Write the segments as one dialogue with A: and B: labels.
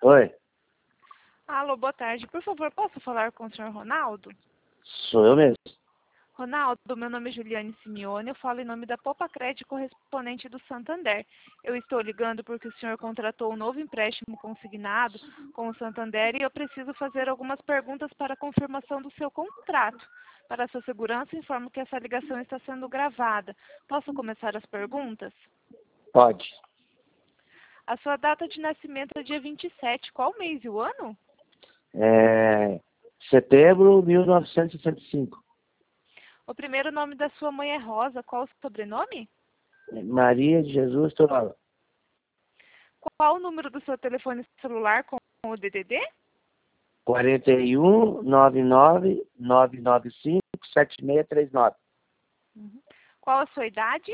A: Oi,
B: Alô, boa tarde. Por favor, posso falar com o senhor Ronaldo?
A: sou eu mesmo.
B: Ronaldo, meu nome é Juliane Simeone, eu falo em nome da Popa Crédito, correspondente do Santander. Eu estou ligando porque o senhor contratou um novo empréstimo consignado com o Santander e eu preciso fazer algumas perguntas para a confirmação do seu contrato. Para a sua segurança, informo que essa ligação está sendo gravada. Posso começar as perguntas?
A: Pode.
B: A sua data de nascimento é dia 27. Qual mês e o ano?
A: Setembro de 1965.
B: O primeiro nome da sua mãe é Rosa. Qual o sobrenome?
A: Maria de Jesus Toral.
B: Qual o número do seu telefone celular com o DDD?
A: 41-99-995-7639.
B: Qual a sua idade?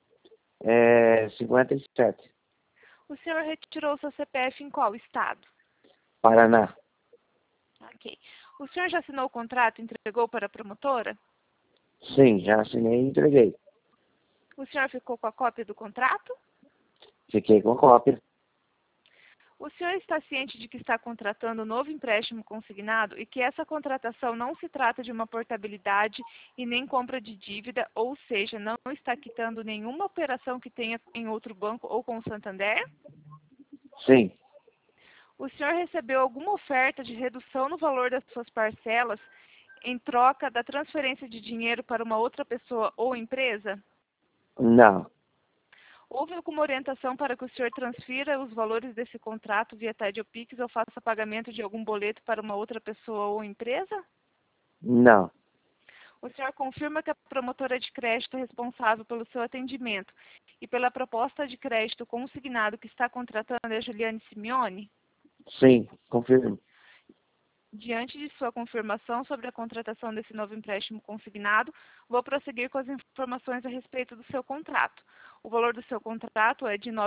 A: 57.
B: O senhor retirou seu CPF em qual estado?
A: Paraná.
B: Ok. O senhor já assinou o contrato e entregou para a promotora?
A: Sim, já assinei e entreguei.
B: O senhor ficou com a cópia do contrato?
A: Fiquei com a cópia.
B: O senhor está ciente de que está contratando um novo empréstimo consignado e que essa contratação não se trata de uma portabilidade e nem compra de dívida, ou seja, não está quitando nenhuma operação que tenha em outro banco ou com o Santander?
A: Sim.
B: O senhor recebeu alguma oferta de redução no valor das suas parcelas em troca da transferência de dinheiro para uma outra pessoa ou empresa?
A: Não.
B: Houve alguma orientação para que o senhor transfira os valores desse contrato via TED ou Pix ou faça pagamento de algum boleto para uma outra pessoa ou empresa?
A: Não.
B: O senhor confirma que a promotora de crédito responsável pelo seu atendimento e pela proposta de crédito consignado que está contratando é a Juliane Simeone?
A: Sim, confirmo.
B: Diante de sua confirmação sobre a contratação desse novo empréstimo consignado, vou prosseguir com as informações a respeito do seu contrato. O valor do seu contrato é de R$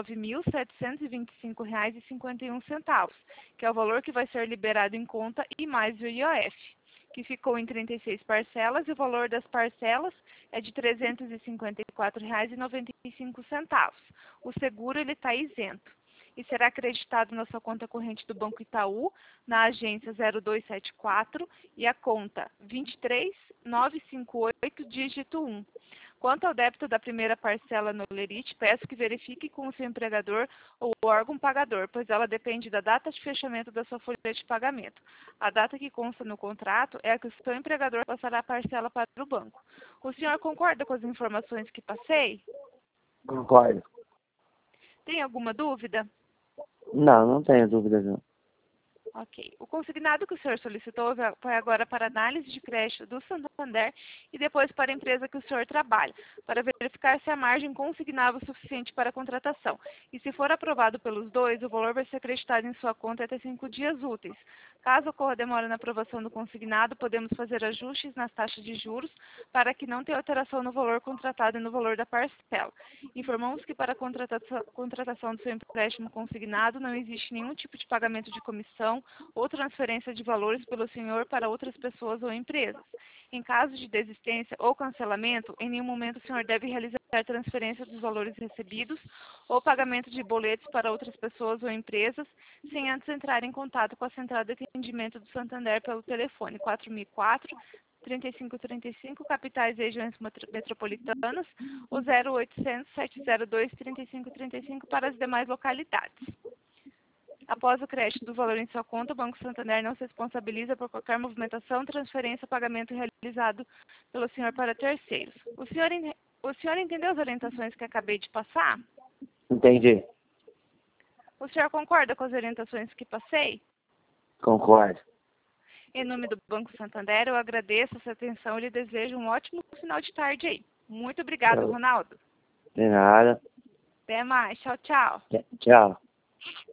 B: 9.725,51, que é o valor que vai ser liberado em conta e mais o IOF, que ficou em 36 parcelas e o valor das parcelas é de R$ 354,95. O seguro ele está isento e será acreditado na sua conta corrente do Banco Itaú, na agência 0274 e a conta 23958, dígito 1. Quanto ao débito da primeira parcela no Lerite, peço que verifique com o seu empregador ou órgão pagador, pois ela depende da data de fechamento da sua folha de pagamento. A data que consta no contrato é a que o seu empregador passará a parcela para o banco. O senhor concorda com as informações que passei?
A: Concordo.
B: Tem alguma dúvida?
A: Não, não tenho dúvidas não.
B: Ok. O consignado que o senhor solicitou vai agora para análise de crédito do Santander e depois para a empresa que o senhor trabalha, para verificar se a margem consignável é suficiente para a contratação. E se for aprovado pelos dois, o valor vai ser acreditado em sua conta até 5 dias úteis. Caso ocorra demora na aprovação do consignado, podemos fazer ajustes nas taxas de juros para que não tenha alteração no valor contratado e no valor da parcela. Informamos que para a contratação do seu empréstimo consignado não existe nenhum tipo de pagamento de comissão ou transferência de valores pelo senhor para outras pessoas ou empresas. Em caso de desistência ou cancelamento, em nenhum momento o senhor deve realizar transferência dos valores recebidos ou pagamento de boletos para outras pessoas ou empresas, sem antes entrar em contato com a central de atendimento do Santander pelo telefone 4004 3535, capitais e regiões metropolitanas, ou 0800 702 3535 para as demais localidades. Após o crédito do valor em sua conta, o Banco Santander não se responsabiliza por qualquer movimentação, transferência ou pagamento realizado pelo senhor para terceiros. O senhor entendeu as orientações que acabei de passar?
A: Entendi.
B: O senhor concorda com as orientações que passei?
A: Concordo.
B: Em nome do Banco Santander, eu agradeço a sua atenção e lhe desejo um ótimo final de tarde aí. Muito obrigado, Ronaldo.
A: De nada.
B: Até mais. Tchau, tchau.
A: Tchau.